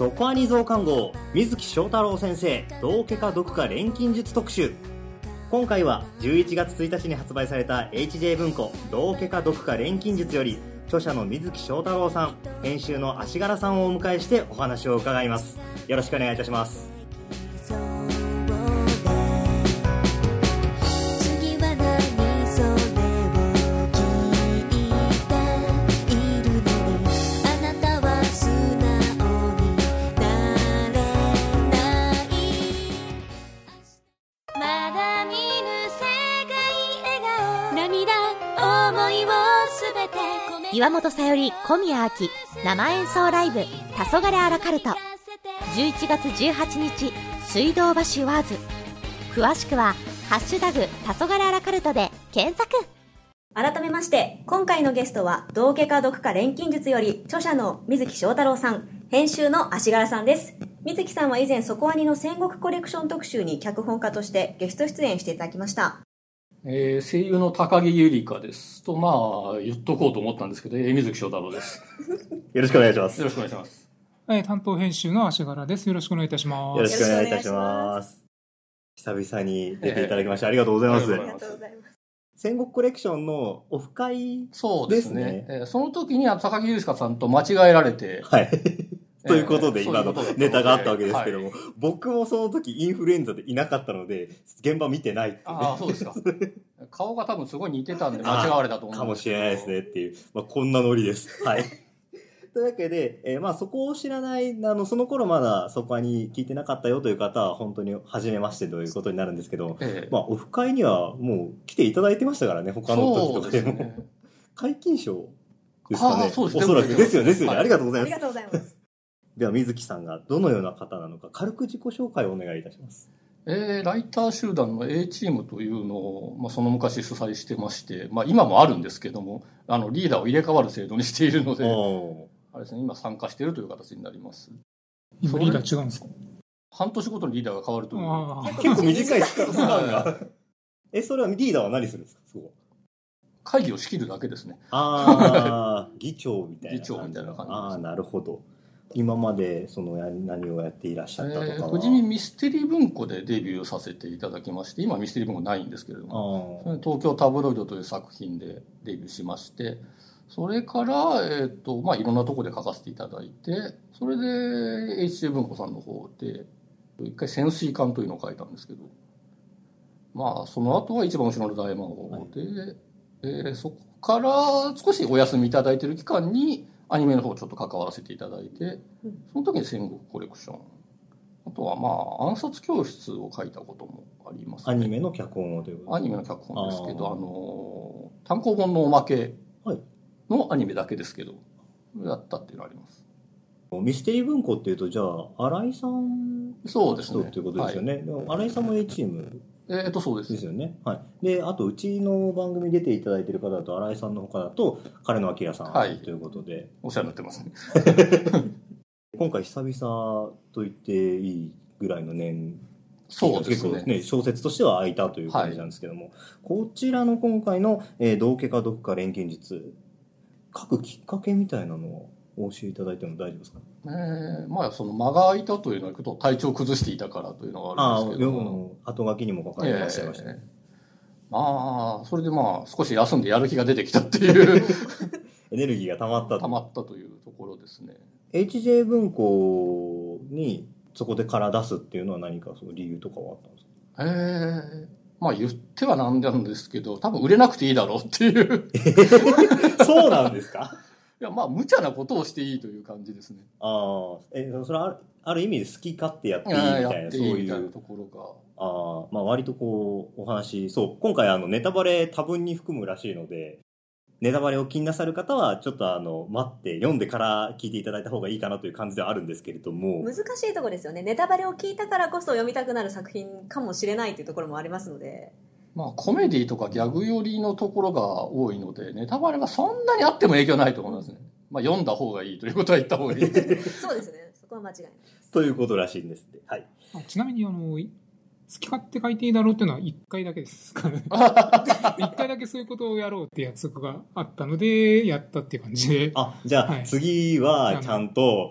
そこアニ増刊号水木翔太郎先生道家か読か錬金術特集。今回は11月1日に発売された HJ 文庫道家か読か錬金術より著者の水木翔太郎さん、編集の足柄さんをお迎えしてお話を伺います。よろしくお願いいたします。 岩本さより、小宮秋生演奏ライブ黄昏アラカルト、11月18日水道橋ワーズ。詳しくはハッシュタグ黄昏アラカルトで検索。 改めまして今回のゲストは道家か読か錬金術より著者の水木翔太郎さん、編集の足柄さんです。水木さんは以前そこアニの戦国コレクション特集に脚本家としてゲスト出演していただきました。 声優の高木ゆりかですと、言っとこうと思ったんですけど、水木翔太郎です。 よろしくお願いします。 よろしくお願いします。 担当編集の足柄です。よろしくお願いいたします。 よろしくお願いいたします。久々に出ていただきまして、ありがとうございます。 ありがとうございます。 戦国コレクションのオフ会ですね。 そうですね。その時に高木ゆりかさんと間違えられて、 はい。ということで、今のネタがあったわけですけども、はい、僕もその時インフルエンザでいなかったので、現場見てないっていう、ね。 ああ、そうですか。顔が多分すごい似てたんで間違われたと思うんですけど。 かもしれないですねっていう、こんなノリです。はい。というわけで、そこを知らない、その頃まだそこに聞いてなかったよという方は、本当に初めましてということになるんですけど、オフ会にはもう来ていただいてましたからね、他の時とかでも。ね、皆勤賞ですかね。 そうですおそらくですよね、はい、ありがとうございます。 ありがとうございます。 では水木さんがどのような方なのか軽く自己紹介をお願いいたします。 ライター集団の A チームというのを、その昔主催してまして、今もあるんですけども、リーダーを入れ替わる制度にしているので、あれですね、今参加しているという形になります。 今リーダー違うんですか？ 半年ごとにリーダーが変わるという。 結構短いスパンが。それはリーダーは何するんですか？そう会議を仕切るだけですね。 議長みたいな。 議長みたいな感じです。 なるほど。今まで何をやっていらっしゃったとかは、 富士見ミステリー文庫でデビューさせていただきまして、今ミステリー文庫ないんですけれども、東京タブロイドという作品でデビューしまして、それから、いろんなところで書かせていただいて、それで HJ 文庫さんの方で一回潜水艦というのを書いたんですけど、その後は一番後ろの大魔王で、そこから少しお休みいただいている期間にアニメの方をちょっと関わらせていただいて、その時に戦国コレクション、あとは暗殺教室を書いたこともありますね。 アニメの脚本をということですか？アニメの脚本ですけど、単行本のおまけのアニメだけですけど、やったっていうのがあります。 ミステリー文庫っていうと、じゃあ新井さんそうですねということですよね。はい、でも新井さんも A チームそうです。 ですよね。はい。で、あと、うちの番組に出ていただいている方だと、新井さんの他だと、彼野明さん、ということで。 お世話になってますね。 今回、久々と言っていいぐらいの年、 そうですね。 結構ね、小説としては空いたという感じなんですけども、こちらの今回の、道家か読か錬金術、書くきっかけみたいなのをお教えいただいても大丈夫ですか？ その間が空いたというのはと体調を崩していたからというのがあるんですけども、 後書きにも書かれていらっしゃいましたね。 それで少し休んでやる気が出てきたっていうエネルギーが溜まったというところですね。 HJ 文庫にそこでから出すっていうのは何かその理由とかはあったんですか？ 言ってはなんなんですけど、多分売れなくていいだろうっていうそうなんですか？ いや無茶なことをしていいという感じですね。 それはある意味で好き勝手やっていいみたいな、そういうところが。割とお話、今回ネタバレ多分に含むらしいので、ネタバレを気になさる方はちょっと待って読んでから聞いていただいた方がいいかなという感じではあるんですけれども、 難しいところですよね。ネタバレを聞いたからこそ読みたくなる作品かもしれないというところもありますので、 コメディとかギャグ寄りのところが多いので、ネタバレはそんなにあっても影響ないと思いますね。読んだ方がいいということは言った方がいいそうですね。そこは間違いないということらしいんですって。はい。 ちなみに好き勝手書いていいだろうっていうのは1回だけですかね。1回だけそういうことをやろうって約束があったのでやったっていう感じで。 じゃあ、次はちゃんと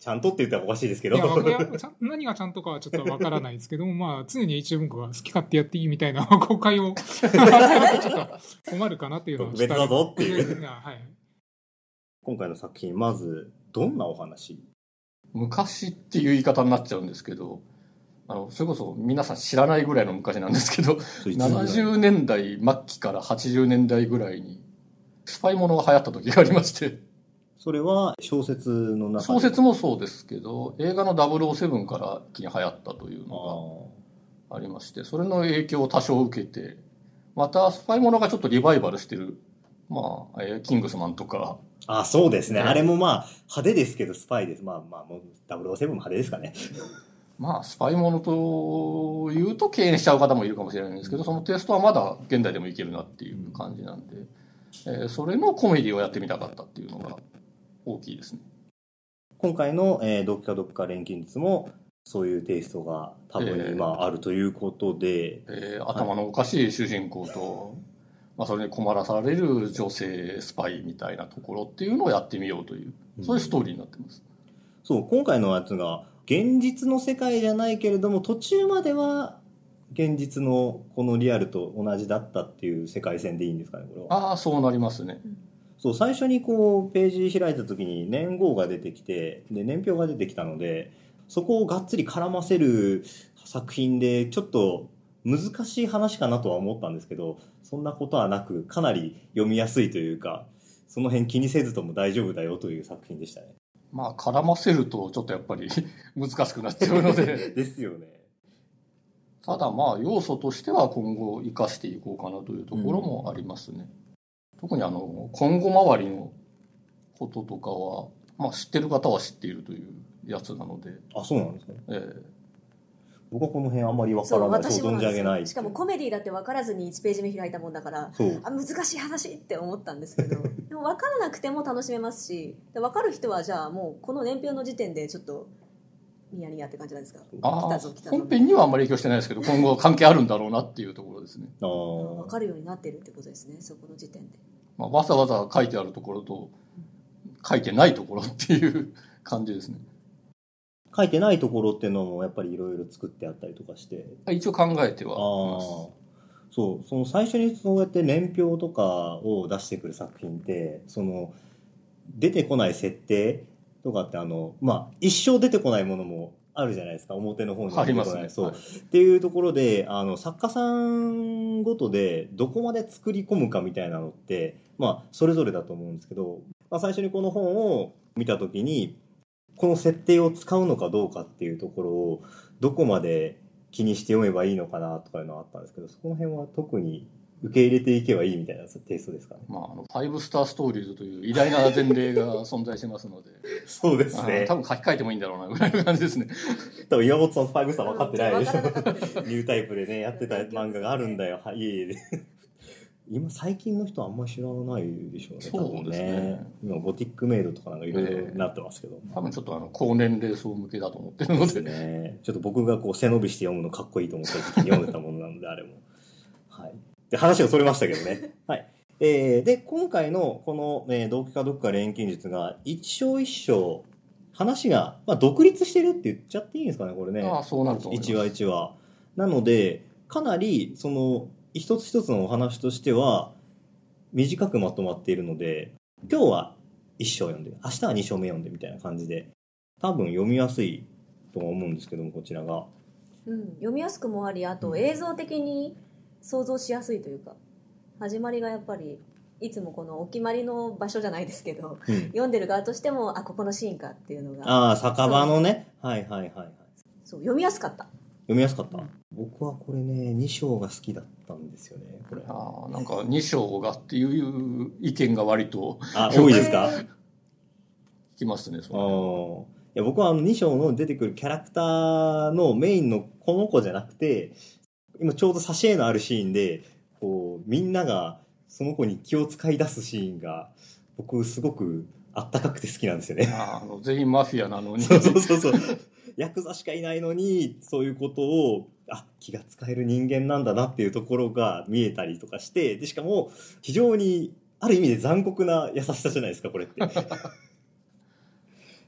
ちゃんとって言ったらおかしいですけど。 いや何がちゃんとかはちょっとわからないですけども、まあ、常に HA 文庫が好き勝手やっていいみたいな誤解を、ちょっと困るかなっていうのは。 特別だぞっていう。 はい。 今回の作品、まず、どんなお話？ 昔っていう言い方になっちゃうんですけど、それこそ皆さん知らないぐらいの昔なんですけど、70年代末期から80年代ぐらいに、スパイものが流行った時がありまして。 それは小説の中で？ 小説もそうですけど、映画の007から一気に流行ったというのがありまして、それの影響を多少受けて、またスパイものがちょっとリバイバルしてる、まあ、キングスマンとか。 あ、そうですね。あれもまあ、派手ですけど、スパイです。まあ、もう、007も派手ですかね。 まあ、スパイものと言うと敬遠しちゃう方もいるかもしれないんですけど、そのテイストはまだ現代でもいけるなっていう感じなんで、それのコメディをやってみたかったっていうのが大きいですね。 今回の、ドッカドッカ錬金術も、そういうテイストが多分今あるということで。 頭のおかしい主人公と、まあ、それに困らされる女性スパイみたいなところっていうのをやってみようという、そういうストーリーになってます。 そう、今回のやつが、現実の世界じゃないけれども、途中までは現実のこのリアルと同じだったっていう世界線でいいんですかね、これは。 ああ、そうなりますね。 そう、最初にこうページ開いた時に年号が出てきて、で年表が出てきたので、そこをがっつり絡ませる作品でちょっと難しい話かなとは思ったんですけど、そんなことはなく、かなり読みやすいというか、その辺気にせずとも大丈夫だよという作品でしたね。 まあ、絡ませるとちょっとやっぱり難しくなっちゃうのでですよね。 ただまあ要素としては今後生かしていこうかなというところもありますね。特に今後周りのこととかは、まあ、知ってる方は知っているというやつなので。 あ、そうなんですね。僕はこの辺あんまり分からない、そう存じ上げない。 しかもコメディだって分からずに1ページ目開いたもんだから、難しい話って思ったんですけどでも分からなくても楽しめますし、分かる人はじゃあもうこの年表の時点でちょっとニヤニヤって感じなんですか？ 本編にはあんまり影響してないですけど、今後関係あるんだろうなっていうところですね。 分かるようになってるってことですね、そこの時点で。 まあ、わざわざ書いてあるところと書いてないところっていう感じですね。 書いてないところっていうのもやっぱりいろいろ作ってあったりとかして。 一応考えてはいます。 そう、その最初にそうやって年表とかを出してくる作品って、その出てこない設定とかってまあ一生出てこないものもあるじゃないですか、表の方に出てこない。 ありますね。 そう、っていうところで作家さんごとでどこまで作り込むかみたいなのってまあそれぞれだと思うんですけど、まあ、最初にこの本を見た時にこの設定を使うのかどうかっていうところをどこまで気にして読めばいいのかなとかいうのはあったんですけど、そこの辺は特に受け入れていけばいいみたいなテイストですかね。 まあ、5スターストーリーズという偉大な前例が存在しますのでそうですね。 多分書き換えてもいいんだろうなぐらいの感じですね。 多分岩本さん5スター分かってないでしょ。ニュータイプでねやってた漫画があるんだよ。いえいえ今最近の人はあんまり知らないでしょうね。 そうですね。 今ゴティックメイドとかなんかいろいろなってますけど、 多分ちょっと高年齢層向けだと思ってるのでね。ちょっと僕がこう背伸びして読むのかっこいいと思った時に読んでたものなのであれも。はい。で話がそれましたけどね。はい。で今回のこの同期かどっか錬金術が一章一章話がまあ独立してるって言っちゃっていいんですかねこれね。 ああ、そうなると思います。 一話一話なのでかなりその一つ一つのお話としては短くまとまっているので、今日は1章読んで明日は2章目読んでみたいな感じで多分読みやすいと思うんですけども、こちらが、 読みやすくもあり、あと映像的に想像しやすいというか、始まりがやっぱりいつもこのお決まりの場所じゃないですけど、読んでる側としてもここのシーンかっていうのが、 酒場のね、はいはいはいはい、 そう読みやすかった。 僕はこれね2章が好きだったんですよね。これなんか2章がっていう意見が割と多いですか？ 聞きますね。 いや僕は2章の出てくるキャラクターのメインのこの子じゃなくて、今ちょうど挿絵のあるシーンでこうみんながその子に気を使い出すシーンが僕すごくあったかくて好きなんですよね。 全員マフィアなのにそうヤクザしかいないのにそういうことを気が使える人間なんだなっていうところが見えたりとかして、でしかも非常にある意味で残酷な優しさじゃないですかこれって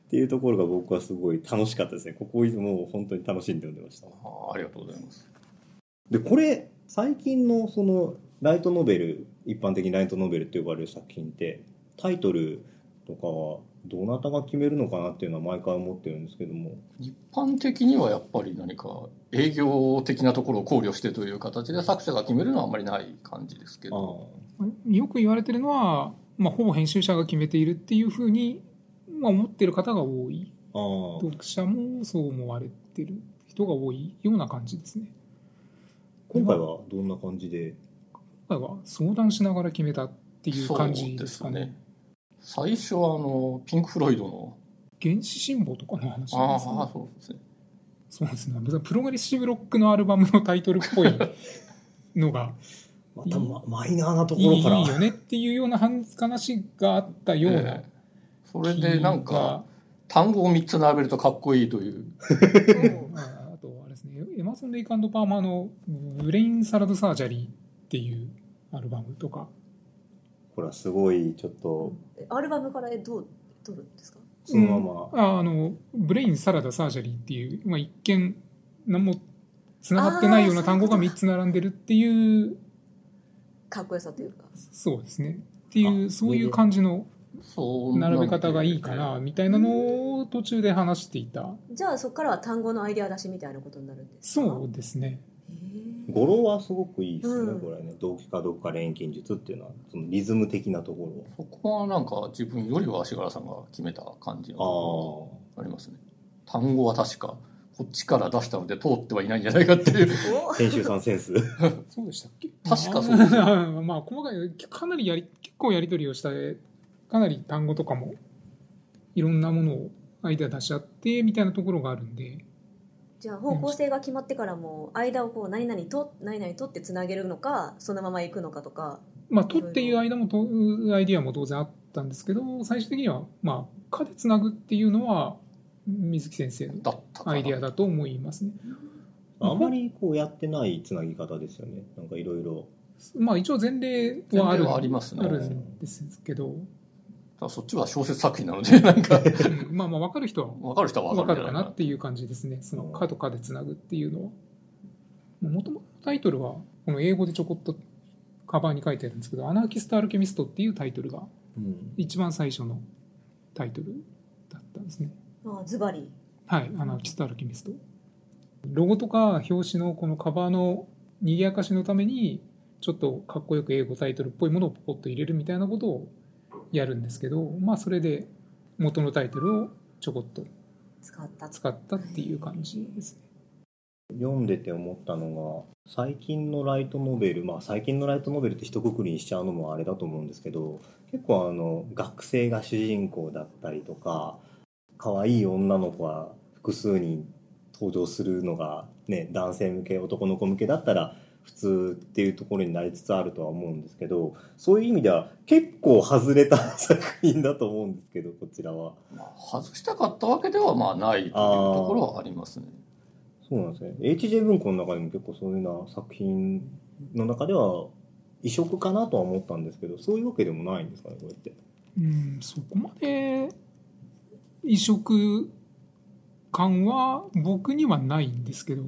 っていうところが僕はすごい楽しかったですね。ここもう本当に楽しんで読んでました。 ありがとうございます。 でこれ最近のそのライトノベル、一般的にライトノベルって呼ばれる作品ってタイトルとかはどなたが決めるのかなっていうのは毎回思ってるんですけども、 一般的にはやっぱり何か営業的なところを考慮してという形で作者が決めるのはあんまりない感じですけど、 よく言われてるのは、ほぼ編集者が決めているっていうふうに、思ってる方が多い。読者もそう思われてる人が多いような感じですね。 今回はどんな感じで？ 今回は相談しながら決めたっていう感じですかね。 最初はピンク・フロイドの原始神保とかの話なんですね。 そうですね。 そうですね。プログレッシブロックのアルバムのタイトルっぽいのがまたマイナーなところからいいよねっていうような話があったような、 それでなんか単語を3つ並べるとかっこいいというあとあれですね、エマーソン・レイク&パーマーのブレイン・サラド・サージャリーっていうアルバムとか、 これはすごいちょっとアルバムからどう取るんですか？ そのまま、 ブレイン・サラダ・サージャリーっていう、一見何もつながってないような単語が3つ並んでるっていうかっこよさというか、 そうですねっていうそういう感じの並べ方がいいかなみたいなのを途中で話していた。 じゃあそこからは単語のアイデア出しみたいなことになるんですか？ そうですね。 語呂はすごくいいですね、これね。同期かどうか錬金術っていうのはそのリズム的なところ、 そこはなんか自分よりは足柄さんが決めた感じのありますね。単語は確かこっちから出したので通ってはいないんじゃないかっていう編集さんセンスそうでしたっけ？ 確かそうです細かいかなり結構やり取りをしたかなり単語とかもいろんなものをアイデア出し合ってみたいなところがあるんで、 じゃあ方向性が決まってからも間をこう何々と何々とってつなげるのかそのまま行くのかとか、 とっていうアイデアも当然あったんですけど、最終的にはかでつなぐっていうのは水木先生のアイデアだと思いますね。 あんまりこうやってないつなぎ方ですよね。なんかいろいろ一応前例はありますね。 あるんですけど、 そっちは小説作品なのでなんか分かる人は分かるかなっていう感じですね。そのかとかでつなぐっていうのは、もともとタイトルはこの英語でちょこっとカバーに書いてあるんですけど、アナーキスト・アルケミストっていうタイトルが一番最初のタイトルだったんですね。 ズバリ、 はい、アナーキスト・アルケミスト。ロゴとか表紙のこのカバーの賑やかしのためにちょっとかっこよく英語タイトルっぽいものをポコッと入れるみたいなことをやるんですけど、それで元のタイトルをちょこっと使ったっていう感じですね。 読んでて思ったのが、最近のライトノベル、最近のライトノベルって一括りにしちゃうのもあれだと思うんですけど、結構学生が主人公だったりとか、可愛い女の子が複数人登場するのがね、男性向け男の子向けだったら普通っていうところになりつつあるとは思うんですけど、そういう意味では結構外れた作品だと思うんですけど、こちらは外したかったわけではないというところはありますね。 そうなんですね。HJ 文庫の中でも結構そういうような作品の中では異色かなとは思ったんですけど、そういうわけでもないんですかね、これって。 そこまで異色感は僕にはないんですけど、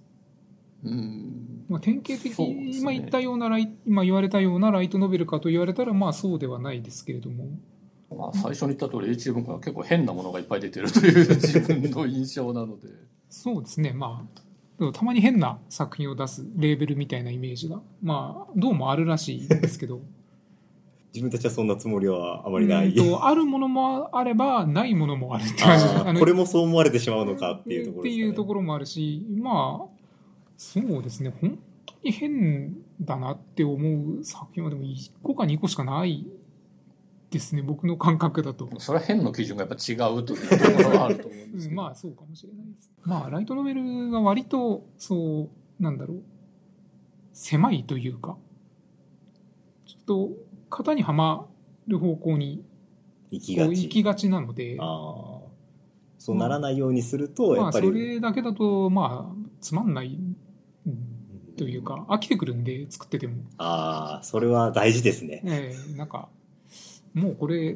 典型的に今言ったような今言われたようなライトノベルかと言われたらそうではないですけれども、 最初に言った通り HJ 文庫は結構変なものがいっぱい出てるという自分の印象なのでそうですね。たまに変な作品を出すレーベルみたいなイメージがどうもあるらしいんですけど自分たちはそんなつもりはあまりない。 あるものもあればないものもあるって感じ。 これもそう思われてしまうのかっていうところですかね。 っていうところもあるし、そうですね。本当に変だなって思う作品はでも1個か2個しかないですね。僕の感覚だと。 それは変の基準がやっぱ違うというところがあると思うんですけど。 そうかもしれないです。ライトノベルが割と狭いというか、ちょっと型にはまる方向に行きがちなので、 そうならないようにするとやっぱり、 それだけだとつまんないというか飽きてくるんで、作ってても。 それは大事ですね。 もうこれ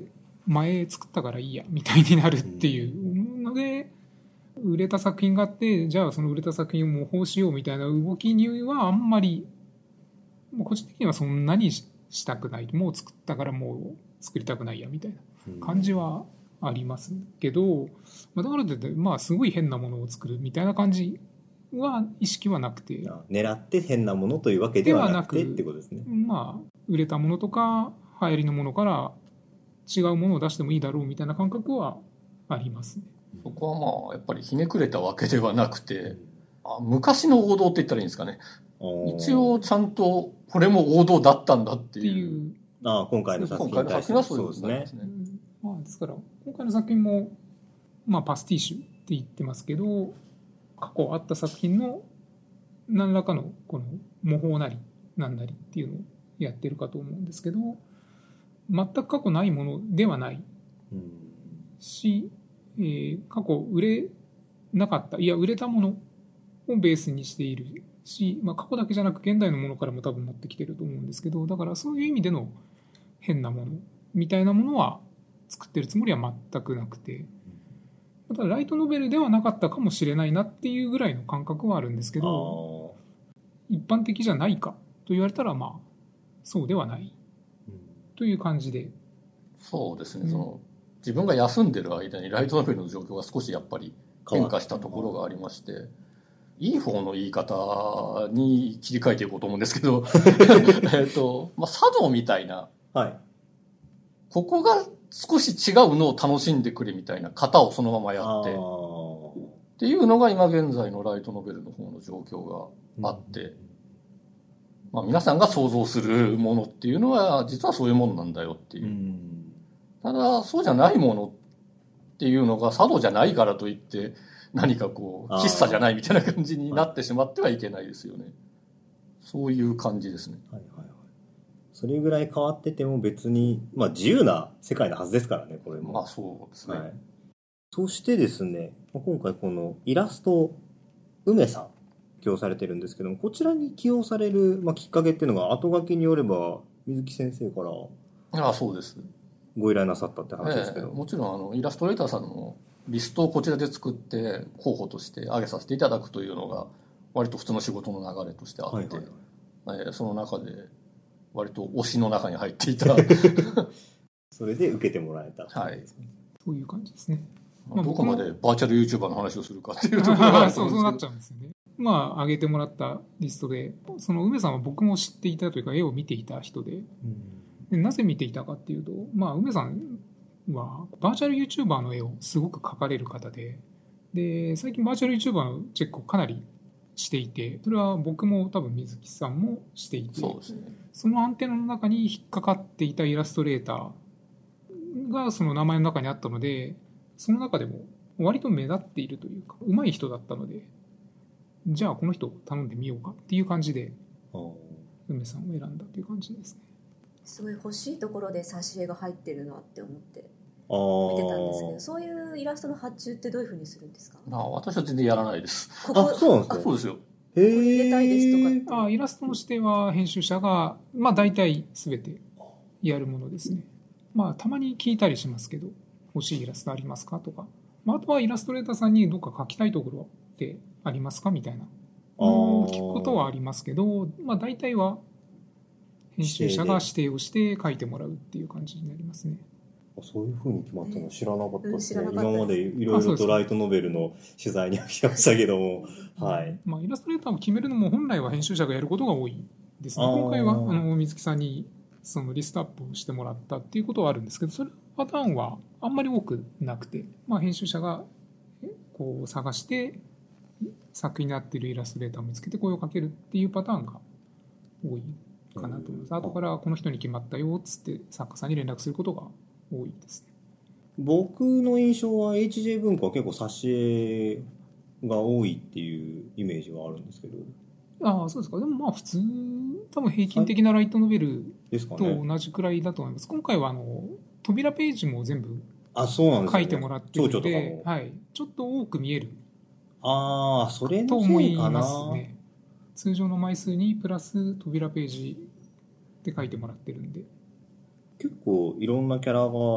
前作ったからいいやみたいになるっていうので、売れた作品があって、じゃあその売れた作品を模倣しようみたいな動きにはあんまり、もう個人的にはそんなにしたくない。もう作ったからもう作りたくないやみたいな感じはありますけど、だからといってすごい変なものを作るみたいな感じは意識はなくて、 狙って変なものというわけではなくてってことですね。 売れたものとか流行りのものから違うものを出してもいいだろうみたいな感覚はありますね。 そこはやっぱりひねくれたわけではなくて、昔の王道って言ったらいいんですかね。一応ちゃんとこれも王道だったんだっていう。 今回の作品に対して。 はそうですね。 ですから今回の作品もパスティッシュって言ってますけど、過去あった作品の何らかのこの模倣なりなんなりっていうのをやってるかと思うんですけど、全く過去ないものではないし、過去売れなかった、いや売れたものをベースにしているし、過去だけじゃなく現代のものからも多分持ってきてると思うんですけど、だからそういう意味での変なものみたいなものは作ってるつもりは全くなくて、ただライトノベルではなかったかもしれないなっていうぐらいの感覚はあるんですけど、一般的じゃないかと言われたらそうではないという感じで。 そうですね、自分が休んでる間にライトノベルの状況が少しやっぱり変化したところがありまして、いい方の言い方に切り替えていこうと思うんですけど茶道みたいな、ここが少し違うのを楽しんでくれみたいな型をそのままやってっていうのが今現在のライトノベルの方の状況があって、皆さんが想像するものっていうのは実はそういうものなんだよっていう。ただそうじゃないものっていうのが茶道じゃないからといって何か喫茶じゃないみたいな感じになってしまってはいけないですよね。そういう感じですね。 それぐらい変わってても別に、自由な世界のはずですからね、これも。 そうですね。 そしてですね、今回このイラスト、梅さん起用されてるんですけども、こちらに起用される、きっかけっていうのが後書きによれば水木先生からそうですご依頼なさったって話ですけど、 もちろんイラストレーターさんのリストをこちらで作って候補として挙げさせていただくというのが割と普通の仕事の流れとしてあって、その中で割と推しの中に入っていたそれで受けてもらえた、 そういう感じですね。 どこまでバーチャル YouTuber の話をするかっていうところがそうなっちゃうんですよね。上げてもらったリストで、その梅さんは僕も知っていたというか絵を見ていた人で、なぜ見ていたかっていうと、梅さんはバーチャル YouTuber の絵をすごく描かれる方で、最近バーチャル YouTuber のチェックをかなりしていて、それは僕も多分水木さんもしていて、そのアンテナの中に引っかかっていたイラストレーターがその名前の中にあったので、その中でも割と目立っているというか上手い人だったので、じゃあこの人を頼んでみようかっていう感じで梅さんを選んだという感じですね。 すごい欲しいところで挿絵が入ってるなって思って見てたんですけど、そういうイラストの発注ってどういうふうにするんですか？ 私は全然やらないです。 そうなんですか？ そうですよ。 入れたいですとかって。 イラストの指定は編集者が大体全てやるものですね。たまに聞いたりしますけど、欲しいイラストありますかとか、あとはイラストレーターさんにどっか書きたいところってありますかみたいな聞くことはありますけど、大体は編集者が指定をして書いてもらうっていう感じになりますね。 そういう風に決まったの知らなかったですね。今までいろいろとライトノベルの取材には来ましたけども、 イラストレーターを決めるのも本来は編集者がやることが多いですね。今回は水木さんにそのリストアップをしてもらったっていうことはあるんですけど、それパターンはあんまり多くなくて、編集者が探して作品になっているイラストレーターを見つけて声をかけるっていうパターンが多いかなと思います。後からこの人に決まったよっつって作家さんに連絡することが多いですね。 僕の印象は HJ 文庫は結構挿絵が多いっていうイメージはあるんですけど。 そうですか。でも普通多分平均的なライトノベルと同じくらいだと思います。今回は扉ページも全部書いてもらってるので、ちょっと多く見えるそれと思いますね。通常の枚数にプラス扉ページで書いてもらってるんで、 結構いろんなキャラが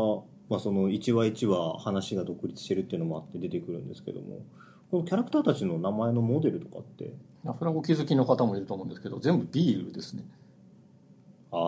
その1話1話話が独立してるっていうのもあって出てくるんですけども、このキャラクターたちの名前のモデルとかって、 それはお気づきの方もいると思うんですけど、全部ビールですね。 ああ、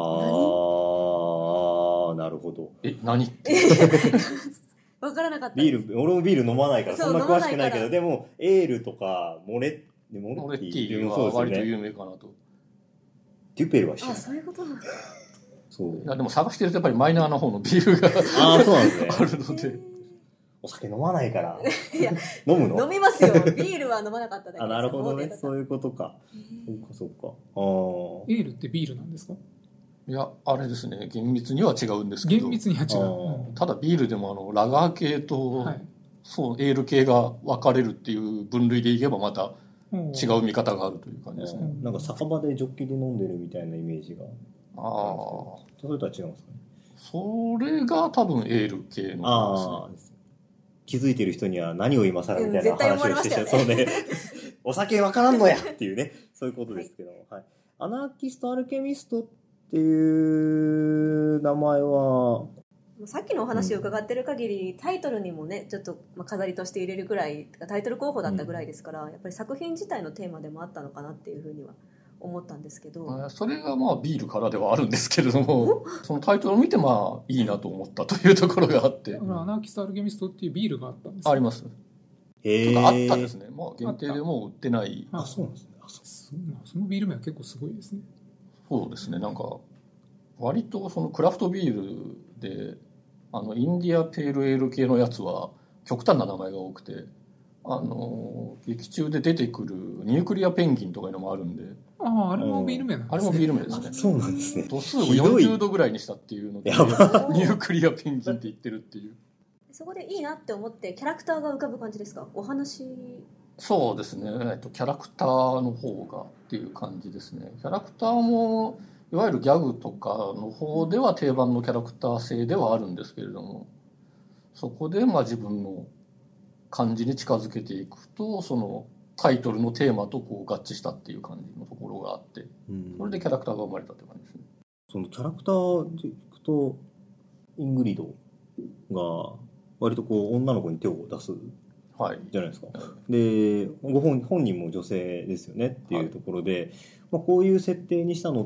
なるほど。 何って分からなかった。 ビール、俺もビール飲まないからそんな詳しくないけど、でもエールとかモレッティは割と有名かなと。 デュペルは知らない。 そういうことなんだ。 そう。 いやでも探してるとやっぱりマイナーな方のビールがそうなんですね。 あるので。 お酒飲まないから。 いや飲むの？ 飲みますよ。ビールは飲まなかっただけ。 なるほどね。そういうことか。そうか。 エールってビールなんですか？ いや、あれですね、厳密には違うんですけど。 厳密には違う。 ただビールでもラガー系と、そうエール系が分かれるっていう分類でいけばまた違う見方があるという感じですね。 なんか酒場でジョッキで飲んでるみたいなイメージが。それとは違うんですかね。 それが多分エール系のですね。 気づいてる人には何を今更みたいな話をしてしまう。そうね。お酒分からんのやっていうね。そういうことですけども。はい。アナーキスト・アルケミストっていう名前は、 さっきのお話を伺ってる限り、タイトルにもねちょっと飾りとして入れるぐらい、タイトル候補だったぐらいですから、やっぱり作品自体のテーマでもあったのかなっていうふうには思ったんですけど、 それがビールからではあるんですけれども、そのタイトルを見ていいなと思ったというところがあって。 アナーキスト・アルケミストっていうビールがあったんですか？ あります。ちょっとあったですね。限定でもう売ってない。 そうなんですね。 そのビール名は結構すごいですね。 そうですね。なんか割とそのクラフトビールでインディアペールエール系のやつは極端な名前が多くて、劇中で出てくるニュークリアペンギンとかいうのもあるんで。 あれもビール名なんですね。 あれもビール名ですね。 そうなんですね。 度数を40度ぐらいにしたっていうので、ニュークリアペンギンって言ってるっていう。 そこでいいなって思ってキャラクターが浮かぶ感じですか？お話。 そうですね。キャラクターの方がっていう感じですね。キャラクターもいわゆるギャグとかの方では定番のキャラクター性ではあるんですけれども、そこで自分の感じに近づけていくと、そのタイトルのテーマと合致したっていう感じのところがあって、それでキャラクターが生まれたって感じですね。 そのキャラクターでいくと、イングリドが割と女の子に手を出すじゃないですか。で、本人も女性ですよねっていうところで、こういう設定にしたのって、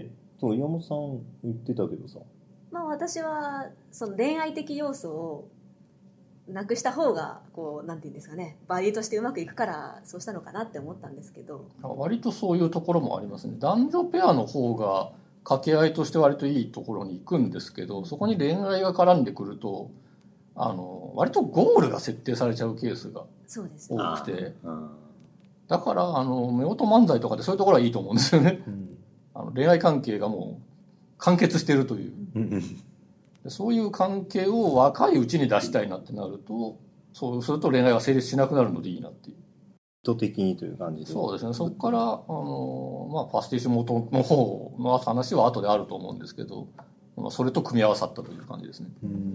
そう岩本さん言ってたけどさ、 私はその恋愛的要素をなくした方がなんていうんですかね、バディとしてうまくいくからそうしたのかなって思ったんですけど、 割とそういうところもありますね。男女ペアの方が掛け合いとして割といいところに行くんですけど、そこに恋愛が絡んでくると割とゴールが設定されちゃうケースが多くて、だから夫婦漫才とかでそういうところはいいと思うんですよね。恋愛関係がもう完結してるというそういう関係を若いうちに出したいなってなると、そうすると恋愛は成立しなくなるのでいいなっていう。 意図的にという感じで。 そうですね。そこからパスティッシュ元の方の話は後であると思うんですけど、それと組み合わさったという感じですね。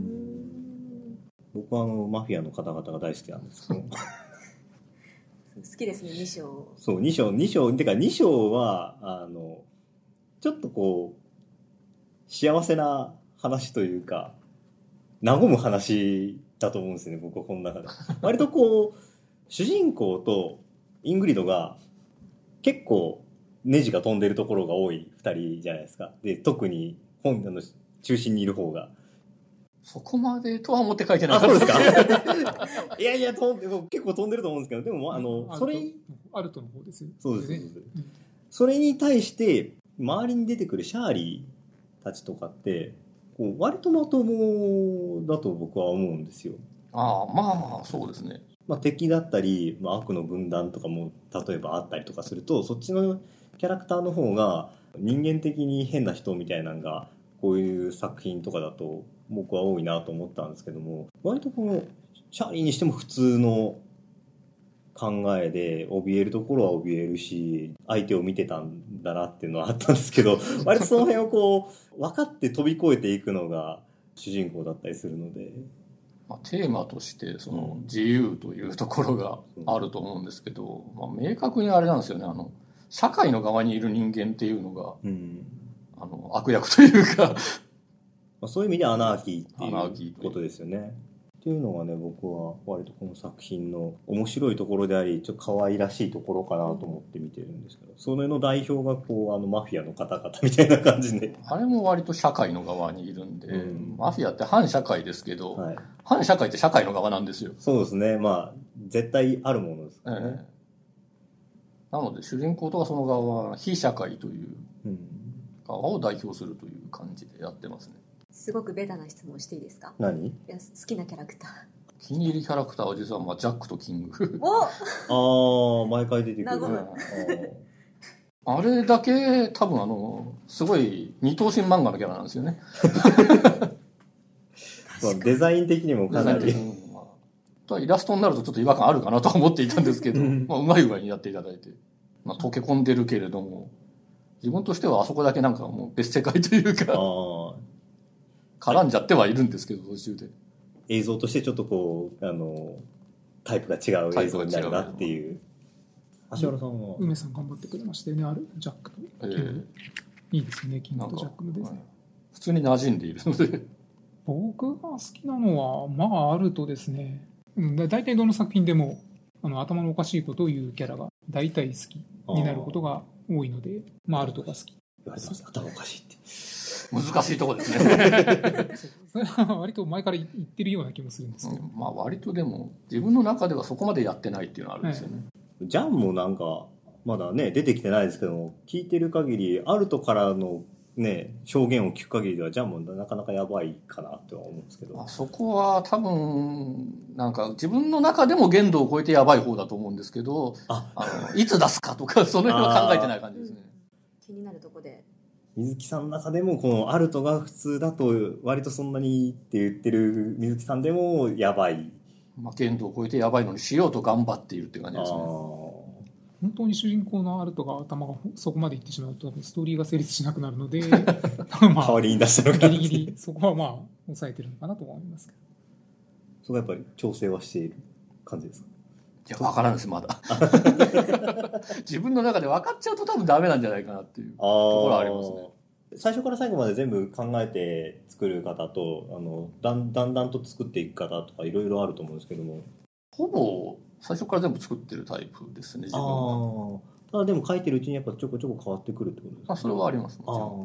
僕はマフィアの方々が大好きなんですけど。好きですね、2章。 そう、2章てか2章はちょっと幸せな話というか和む話だと思うんですよね、僕はこの中で。割と主人公とイングリドが結構ネジが飛んでるところが多い2人じゃないですか。で、特に本の中心にいる方が。 そこまでとは思って書いてない。 そうですか。いや結構飛んでると思うんですけど、でもそれアルトの方ですよ。 そうですね。それに対して周りに出てくるシャーリーたちとかって割とまともだと僕は思うんですよ。 そうですね。 敵だったり、悪の軍団とかも例えばあったりとかすると、そっちのキャラクターの方が人間的に変な人みたいなのがこういう作品とかだと僕は多いなと思ったんですけども、割とシャーリーにしても普通の考えで怯えるところは怯えるし、相手を見てたんだなっていうのはあったんですけど、割とその辺を分かって飛び越えていくのが主人公だったりするので、 テーマとしてその自由というところがあると思うんですけど、明確にあれなんですよね。社会の側にいる人間っていうのが、悪役というかそういう意味でアナーキーっていうことですよね。っていうのがね、僕は割とこの作品の面白いところであり、ちょっと可愛らしいところかなと思って見てるんですけど、それの代表がこうマフィアの方々みたいな感じで、 あれも割と社会の側にいるんで、マフィアって反社会ですけど、 はい、 反社会って社会の側なんですよ。 そうですね。まあ絶対あるものですからね。 なので主人公とかその側は非社会という側を代表するという感じでやってますね。 すごくベタな質問していいですか？ 何？ いや、好きなキャラクター。 気に入りキャラクターは実はジャックとキング。 お毎回出てくる。 あれだけ多分すごい二等身漫画のキャラなんですよね。 デザイン的にもかなり。 イラストになるとちょっと違和感あるかなと思っていたんですけど、うまい具合にやっていただいて、溶け込んでるけれども、自分としてはあそこだけなんかもう別世界というか、絡んじゃってはいるんですけど、途中で。 映像としてちょっとこう、タイプが違う映像になるなっていう。芦原さんは梅さん頑張ってくれましたよね、ジャックと。いいですね、キングとジャックのデザイン。 普通に馴染んでいるので。 僕が好きなのは、アルトですね。大体どの作品でも頭のおかしいことを言うキャラが大体好きになることが多いので、アルトが好き。 言われてます、頭おかしいって。 難しいところですね。 それは割と前から言ってるような気もするんですけど、 割とでも自分の中ではそこまでやってないっていうのはあるんですよね。 ジャンもなんかまだね出てきてないですけども、聞いてる限りアルトからのね証言を聞く限りではジャンもなかなかやばいかなとは思うんですけど、 そこは多分なんか自分の中でも限度を超えてやばい方だと思うんですけど、いつ出すかとかその辺は考えてない感じですね。 気になるとこで水木さんの中でもこのアルトが普通だと割とそんなにって言ってる水木さんでもやばい、 限度を超えてやばいのにしようと頑張っているっていう感じですね。 本当に主人公のアルトが頭がそこまでいってしまうとストーリーが成立しなくなるので代わりに出したのかギリギリそこは抑えてるのかなと思いますけど、 そこはやっぱり調整はしている感じですか？ いや分からんですまだ自分の中で分かっちゃうと多分ダメなんじゃないかなっていうところはありますね。 最初から最後まで全部考えて作る方とだんだんと作っていく方とかいろいろあると思うんですけども、 ほぼ最初から全部作ってるタイプですね自分は。 ただでも書いてるうちにやっぱちょこちょこ変わってくるってことですか？ それはあります。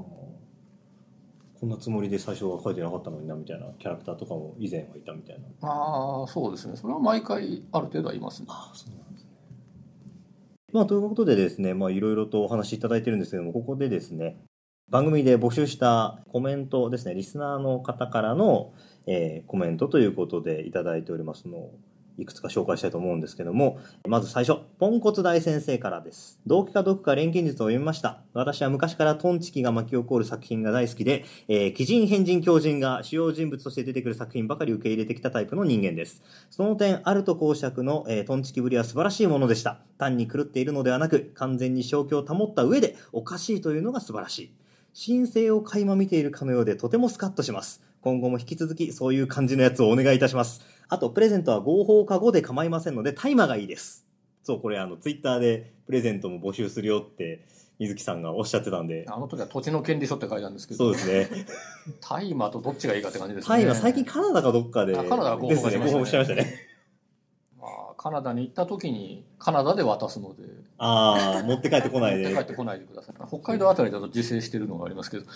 こんなつもりで最初は書いてなかったのになみたいなキャラクターとかも以前はいたみたいな。 そうですね、それは毎回ある程度はいますね。 そうなんですね。ということでですね、いろいろとお話しいただいてるんですけども、ここでですね番組で募集したコメントですね、リスナーの方からの、コメントということでいただいておりますのをいくつか紹介したいと思うんですけども、まず最初、ポンコツ大先生からです。同期か毒か錬金術を読みました。私は昔からトンチキが巻き起こる作品が大好きで、鬼人変人狂人が主要人物として出てくる作品ばかり受け入れてきたタイプの人間です。その点、アルト公爵の、トンチキぶりは素晴らしいものでした。単に狂っているのではなく、完全に正気を保った上でおかしいというのが素晴らしい。神聖を垣間見ているかのようでとてもスカッとします。今後も引き続きそういう感じのやつをお願いいたします。あとプレゼントは合法か5で構いませんので大麻がいいです。そう、これツイッターでプレゼントも募集するよって水木さんがおっしゃってたんで、 あの時は土地の権利書って書いたんですけど、 そうですね。 大麻とどっちがいいかって感じですね。 大麻最近カナダかどっかで、 カナダが合法化しましたね。 合法しましたね。 カナダに行った時にカナダで渡すので、 持って帰ってこないで持って帰ってこないでください。北海道あたりだと自生してるのがありますけど、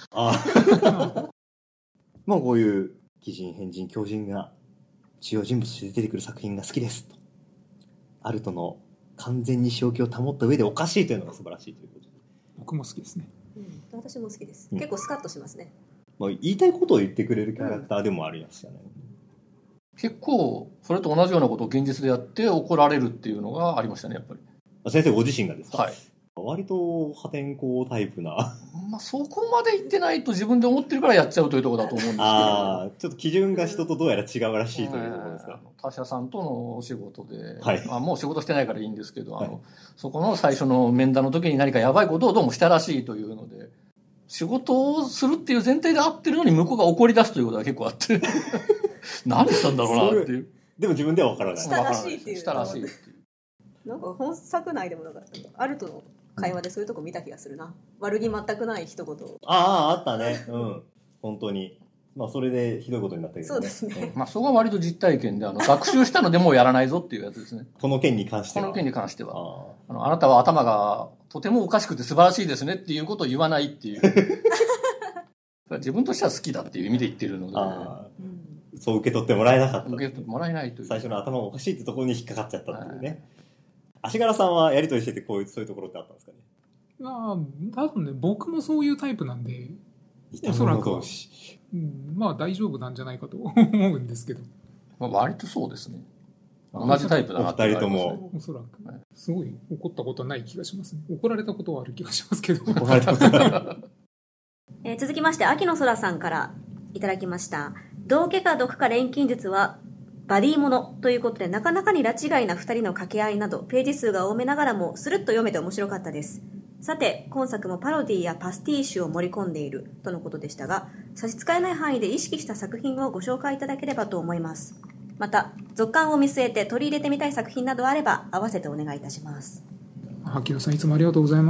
こういう鬼人変人狂人が主要人物として出てくる作品が好きですと。アルトの完全に正気を保った上でおかしいというのが素晴らしいということで。 僕も好きですね。 私も好きです。結構スカッとしますね。 言いたいことを言ってくれるキャラクターでもありますよね。 結構それと同じようなことを現実でやって怒られるっていうのがありましたね、やっぱり。 先生ご自身がですか？ はい。 割と破天荒タイプな。 そこまで言ってないと自分で思ってるからやっちゃうというところだと思うんですけど。 ちょっと基準が人とどうやら違うらしいというところですか？ 他社さんとのお仕事で、 はい、 もう仕事してないからいいんですけど、そこの最初の面談の時に何かやばいことをどうもしたらしいというので、仕事をするっていう前提で合ってるのに向こうが怒り出すということが結構あって何したんだろうなっていう。 でも自分では分からない。 したらしいっていう。 したらしいっていう。 なんか本作内でもアルトの会話でそういうとこ見た気がするな。悪気全くない一言。 あったね。本当に。 まあそれでひどいことになったけど、 そうですね。 まあそこは割と実体験で、学習したのでもうやらないぞっていうやつですね。 この件に関しては。 この件に関しては。あなたは頭がとてもおかしくて素晴らしいですねっていうことを言わないっていう。自分としては好きだっていう意味で言ってるので、 そう受け取ってもらえなかった。 受け取ってもらえないという。 最初の頭がおかしいってところに引っかかっちゃったっていうね。足柄さんはやりとりしててそういうところってあったんですかね。 多分ね、僕もそういうタイプなんで、おそらくは、まあ大丈夫なんじゃないかと思うんですけど。 まあ、割とそうですね。同じタイプだなってお二人とも。 おそらく。すごい怒ったことはない気がしますね。怒られたことはある気がしますけど。 怒られたことは続きまして、秋の空さんからいただきました。道家か毒か錬金術はバディものということで、なかなかに拉致いな二人の掛け合いなど、ページ数が多めながらもスルッと読めて面白かったです。さて、今作もパロディやパスティッシュを盛り込んでいるとのことでしたが、差し支えない範囲で意識した作品をご紹介いただければと思います。また、続刊を見据えて取り入れてみたい作品などあれば、合わせてお願いいたします。 秋野さん、いつもありがとうございます。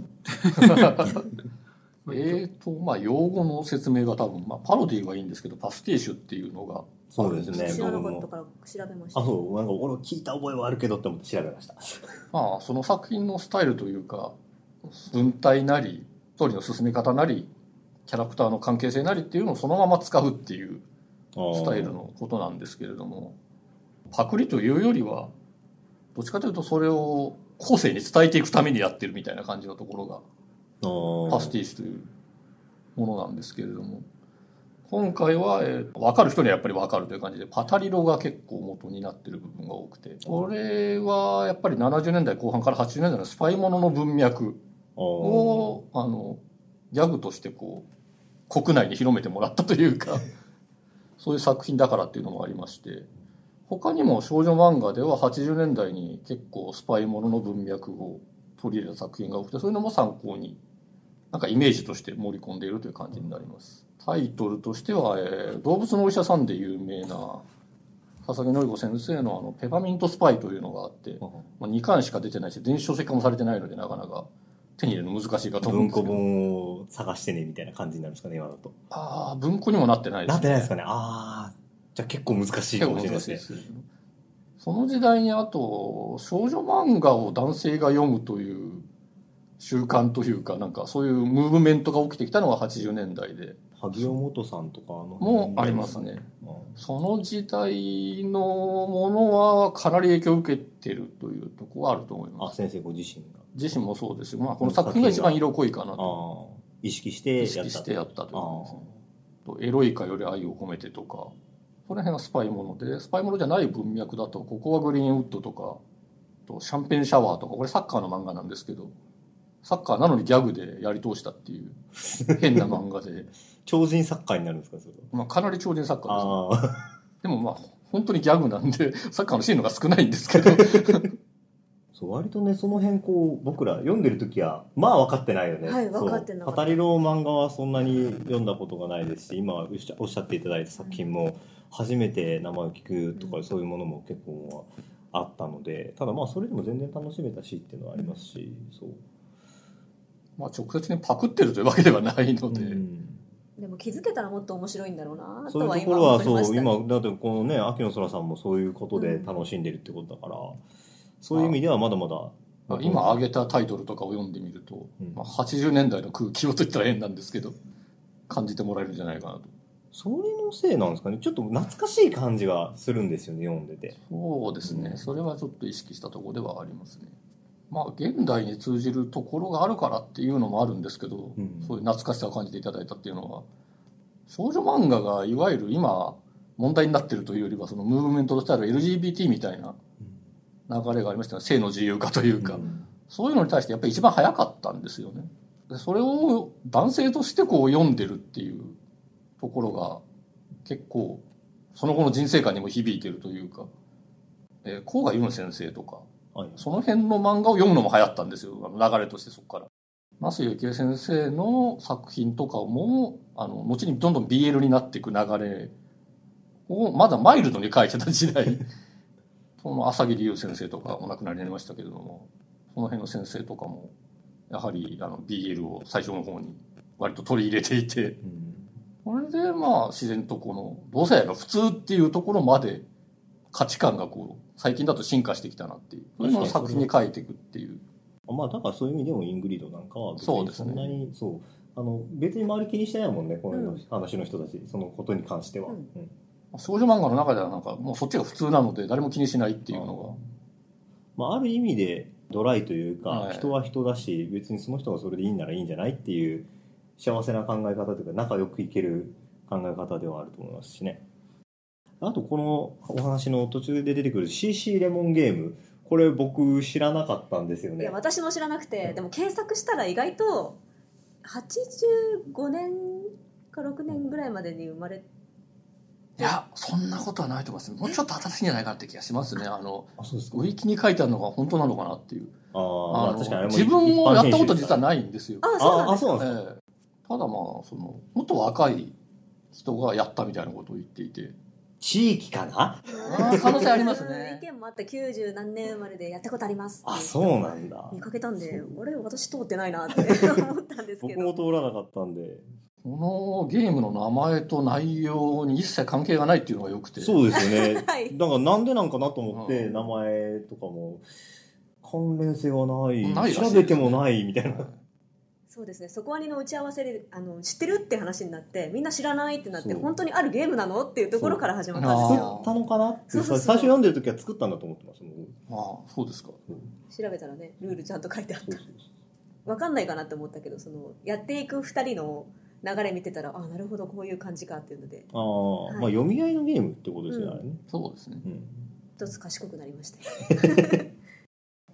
まあ、用語の説明が多分、まあ、パロディがいいんですけど、パスティッシュっていうのが、 そうですね。 知らなかったから調べました。 そう、なんか俺聞いた覚えはあるけどって思って調べました。 まあ、その作品のスタイルというか、文体なり、ストーリーの進め方なり、キャラクターの関係性なりっていうのをそのまま使うっていうスタイルのことなんですけれども、パクリというよりは、どっちかというとそれを後世に伝えていくためにやってるみたいな感じのところが、パスティッシュというものなんですけれども、今回は、分かる人にはやっぱり分かるという感じで、パタリロが結構元になってる部分が多くて、これはやっぱり70年代後半から80年代のスパイものの文脈を、ギャグとしてこう、国内に広めてもらったというか、そういう作品だからっていうのもありまして、他にも少女漫画では80年代に結構スパイものの文脈を取り入れた作品が多くて、そういうのも参考に、なんかイメージとして盛り込んでいるという感じになります。タイトルとしては、動物のお医者さんで有名な佐々木典子先生のペパミントスパイというのがあって、まあ、2巻しか出てないし電子書籍化もされてないのでなかなか手に入れるの難しいかと思うんですけど、 文庫本を探してねみたいな感じになるんですかね今だと。 文庫にもなってないですね。 なってないですかね。じゃあ結構難しいかもしれないですね。 その時代にあと少女漫画を男性が読むという習慣というか、なんかそういうムーブメントが起きてきたのが80年代で、 萩尾元さんとかもありますね。その時代のものはかなり影響を受けてるというところはあると思います。 先生ご自身が。 自身もそうですし、まあ、この作品が一番色濃いかなと。 意識してやったということですね。エロイカより愛を込めてとか、その辺がスパイもので、スパイものじゃない文脈だと、ここはグリーンウッドとか、シャンペンシャワーとか、これサッカーの漫画なんですけど、サッカーなのにギャグでやり通したっていう変な漫画で。 超人サッカーになるんですかそれは。 まあ、かなり超人サッカーですね。でもまあ、本当にギャグなんで、サッカーのシーンのが少ないんですけど。 そう割とね、その辺僕ら読んでる時は、まあ分かってないよね。 はい、分かってなかった。 パタリロ漫画はそんなに読んだことがないですし、今おっしゃっていただいた作品も、初めて名前を聞くとか、そういうものも結構あったので、ただまあそれでも全然楽しめたしっていうのはありますし、そう。 まあ直接にパクってるというわけではないので。 でも気づけたらもっと面白いんだろうなそういうところはそう、今、だってこのね、秋の空さんもそういうことで楽しんでるってことだから、そういう意味ではまだまだ。 今挙げたタイトルとかを読んでみると、まあ、80年代の空気をといったら変なんですけど、感じてもらえるんじゃないかなと。 それのせいなんですかね。ちょっと懐かしい感じがするんですよね、読んでて。 そうですね。それはちょっと意識したところではありますね。まあ、現代に通じるところがあるからっていうのもあるんですけど、そういう懐かしさを感じていただいたっていうのは、少女漫画がいわゆる今問題になっているというよりは、そのムーブメントとしてある LGBT みたいな流れがありましたね。性の自由化というか、そういうのに対してやっぱり一番早かったんですよね。でそれを男性としてこう読んでるっていうところが結構その後の人生観にも響いてるというか、甲賀由美先生とか、その辺の漫画を読むのも流行ったんですよ。流れとしてそこから。那須幸恵先生の作品とかも後にどんどん BL になっていく流れをまだマイルドに書いてた時代その朝霧優先生とかお亡くなりになりましたけれども、その辺の先生とかもやはりBL を最初の方に割と取り入れていて、 これでまあ自然とこの同性愛が普通っていうところまで価値観がこう最近だと進化してきたなっていう、そういうのを作品に書いていくっていう。 まあだからそういう意味でもイングリッドなんかは別にそんなに別に周り気にしてないもんね、この話の人たち、そのことに関しては。 少女漫画の中ではなんかもうそっちが普通なので誰も気にしないっていうのが、 ある意味でドライというか、人は人だし別にその人がそれでいいんならいいんじゃないっていう幸せな考え方というか仲良くいける考え方ではあると思いますしね。あとこのお話の途中で出てくる CC レモンゲーム、これ僕知らなかったんですよね。 いや私も知らなくて、でも検索したら意外と85年か6年ぐらいまでに生まれて、 いやそんなことはないと思います。もうちょっと新しいんじゃないかなって気がしますね。ウィキに書いてあるのが本当なのかなっていう。 確かに自分もやったこと実はないんですよ。 そうなんですか。 ただもっと若い人がやったみたいなことを言っていて、 地域かな可能性ありますね。 意見もあった。90何年生まれでやったことありますってそうなんだ。 見かけたんで、私通ってないなって思ったんですけど。 僕も通らなかったんで。 このゲームの名前と内容に一切関係がないっていうのがよくて。 そうですよね。だからなんでなんかなと思って、名前とかも関連性はない、調べてもないみたいな。 そうですね。そこはにの打ち合わせで知ってるって話になって、みんな知らないってなって、本当にあるゲームなのっていうところから始まったんですよ。 作ったのかなって最初読んでる時は作ったんだと思ってました。 そうですか。 調べたらね、ルールちゃんと書いてあった。分かんないかなって思ったけど、やっていく2人の流れ見てたら、なるほどこういう感じかっていうので、 読み合いのゲームってことですよね。 そうですね。 一つ賢くなりました。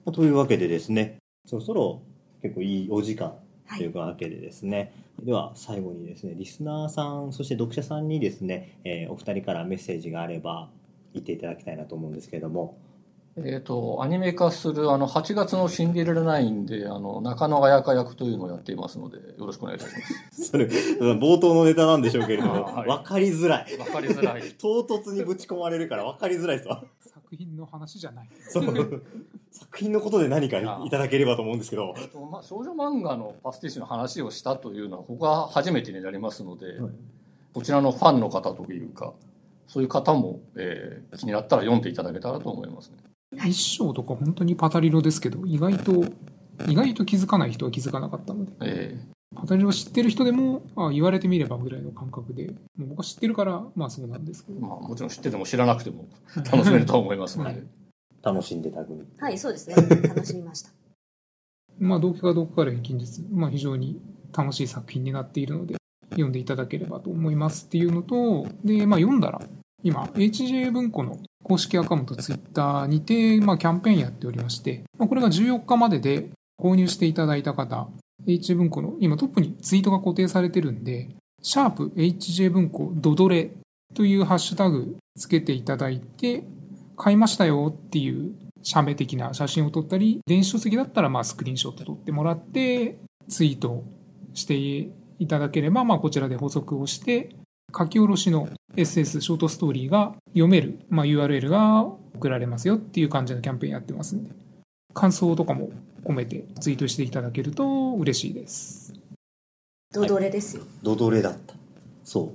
というわけでですね、そろそろ結構いいお時間というわけでですね、では最後にですね、リスナーさんそして読者さんにですね、お二人からメッセージがあれば言っていただきたいなと思うんですけれども。 アニメ化する8月のシンデレラ9で中野彩香役というのをやっていますので、よろしくお願いいたします。 それ冒頭のネタなんでしょうけれども、分かりづらい。唐突にぶち込まれるから分かりづらいですわ。 作品の話じゃない。 作品のことで何かいただければと思うんですけど、 少女漫画のパスティッシュの話をしたというのはここが初めてになりますので、こちらのファンの方というかそういう方も、気になったら読んでいただけたらと思いますね。 一章とか本当にパタリロですけど、意外と気づかない人は気づかなかったので、パタリロ知ってる人でも言われてみればぐらいの感覚で、もう僕は知ってるからそうなんですけど、 もちろん知ってても知らなくても楽しめると思いますので、 楽しんでた組。 はい、そうですね。楽しみました。 同期かどこかで近日、非常に楽しい作品になっているので読んでいただければと思いますっていうのと、で、読んだら今 HJ 文庫の公式アカウントツイッターにて、キャンペーンやっておりまして、これが14日までで購入していただいた方、HJ 文庫の今トップにツイートが固定されてるんで、#HJ 文庫ドドレというハッシュタグつけていただいて、買いましたよっていう写メ的な写真を撮ったり、電子書籍だったらスクリーンショット撮ってもらってツイートしていただければ、こちらで補足をして書き下ろしの SS ショートストーリーが読める、URL が送られますよっていう感じのキャンペーンやってますんで、感想とかも込めてツイートしていただけると嬉しいです。 ドドレですよ。 ドドレだった。そう。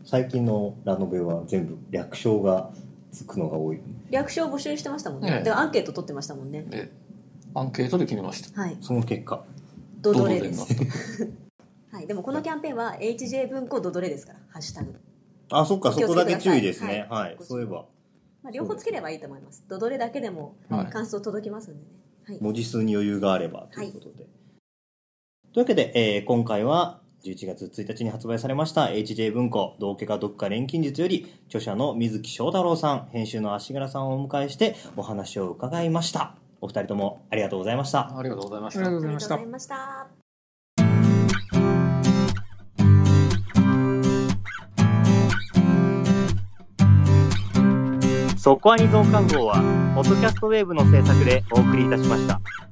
最近のラノベは全部略称がつくのが多い。 略称募集してましたもんね。でアンケート取ってましたもんね。 アンケートで決めました。 はい。 その結果ドドレです。はい。でもこのキャンペーンは HJ 文庫ドドレですから、ハッシュタグ。 そっか、そこだけ注意ですね。はい。そういえば。 両方つければいいと思います。ドドレだけでも感想届きますんでね。はい。 文字数に余裕があればということで。というわけで、今回は11月1日に発売されました HJ 文庫道家か読か錬金術より著者の水木正太郎さん、編集の足柄さんをお迎えしてお話を伺いました。お二人ともありがとうございました。 ありがとうございました。 ありがとうございました。 そこアニ増刊号はポッドキャストウェーブの制作でお送りいたしました。